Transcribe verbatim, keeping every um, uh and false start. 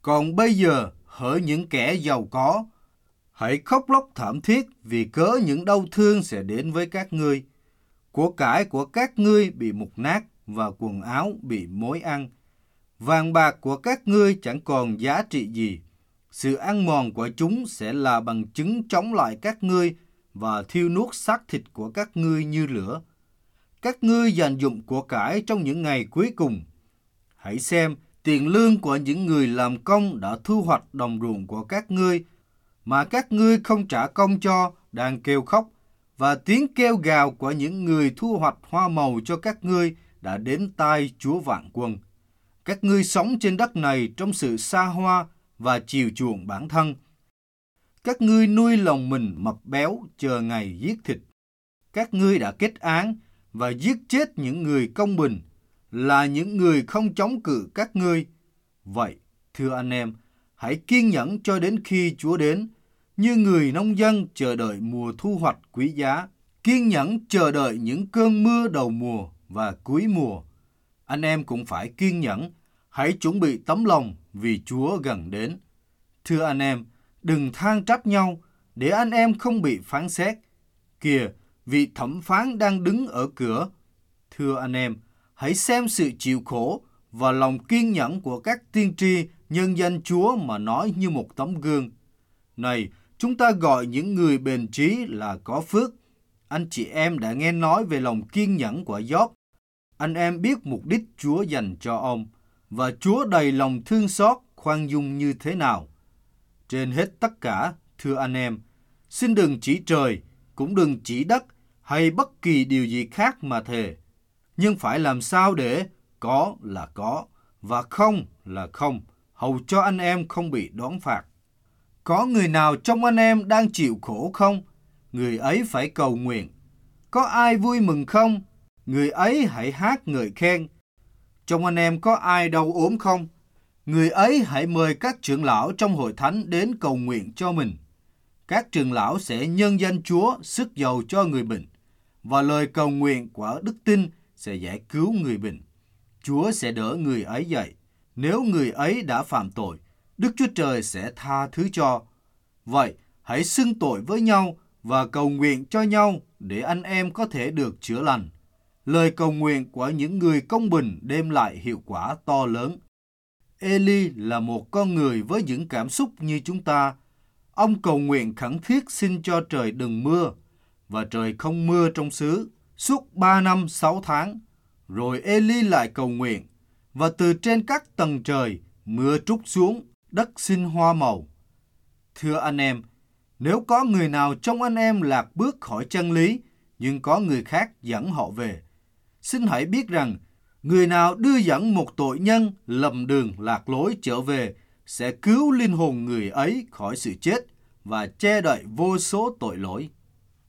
Còn bây giờ, hỡi những kẻ giàu có, hãy khóc lóc thảm thiết vì cớ những đau thương sẽ đến với các ngươi. Của cải của các ngươi bị mục nát và quần áo bị mối ăn. Vàng bạc của các ngươi chẳng còn giá trị gì. Sự ăn mòn của chúng sẽ là bằng chứng chống lại các ngươi và thiêu nuốt xác thịt của các ngươi như lửa. Các ngươi dành dụm của cải trong những ngày cuối cùng. Hãy xem, tiền lương của những người làm công đã thu hoạch đồng ruộng của các ngươi, mà các ngươi không trả công cho, đang kêu khóc, và tiếng kêu gào của những người thu hoạch hoa màu cho các ngươi đã đến tai Chúa Vạn Quân. Các ngươi sống trên đất này trong sự xa hoa và chiều chuộng bản thân. Các ngươi nuôi lòng mình mập béo chờ ngày giết thịt. Các ngươi đã kết án và giết chết những người công bình, là những người không chống cự các ngươi. Vậy, thưa anh em, hãy kiên nhẫn cho đến khi Chúa đến, như người nông dân chờ đợi mùa thu hoạch quý giá, kiên nhẫn chờ đợi những cơn mưa đầu mùa và cuối mùa. Anh em cũng phải kiên nhẫn, hãy chuẩn bị tấm lòng vì Chúa gần đến. Thưa anh em, đừng than trách nhau, để anh em không bị phán xét. Kìa, vị thẩm phán đang đứng ở cửa. Thưa anh em, hãy xem sự chịu khổ và lòng kiên nhẫn của các tiên tri nhân danh Chúa mà nói như một tấm gương. Này, chúng ta gọi những người bền trí là có phước. Anh chị em đã nghe nói về lòng kiên nhẫn của Gióp. Anh em biết mục đích Chúa dành cho ông, và Chúa đầy lòng thương xót, khoan dung như thế nào. Trên hết tất cả, thưa anh em, xin đừng chỉ trời, cũng đừng chỉ đất, hay bất kỳ điều gì khác mà thề. Nhưng phải làm sao để có là có, và không là không, hầu cho anh em không bị đoán phạt. Có người nào trong anh em đang chịu khổ không? Người ấy phải cầu nguyện. Có ai vui mừng không? Người ấy hãy hát ngợi khen. Trong anh em có ai đau ốm không? Người ấy hãy mời các trưởng lão trong hội thánh đến cầu nguyện cho mình. Các trưởng lão sẽ nhân danh Chúa sức giàu cho người bệnh, và lời cầu nguyện của đức tin sẽ giải cứu người bệnh. Chúa sẽ đỡ người ấy dậy. Nếu người ấy đã phạm tội, Đức Chúa Trời sẽ tha thứ cho. Vậy, hãy xưng tội với nhau và cầu nguyện cho nhau để anh em có thể được chữa lành. Lời cầu nguyện của những người công bình đem lại hiệu quả to lớn. Eli là một con người với những cảm xúc như chúng ta. Ông cầu nguyện khẩn thiết xin cho trời đừng mưa, và trời không mưa trong xứ suốt ba năm sáu tháng. Rồi Eli lại cầu nguyện, và từ trên các tầng trời mưa trút xuống, đất sinh hoa màu. Thưa anh em, nếu có người nào trong anh em lạc bước khỏi chân lý, nhưng có người khác dẫn họ về, xin hãy biết rằng, người nào đưa dẫn một tội nhân lầm đường lạc lối trở về sẽ cứu linh hồn người ấy khỏi sự chết và che đậy vô số tội lỗi.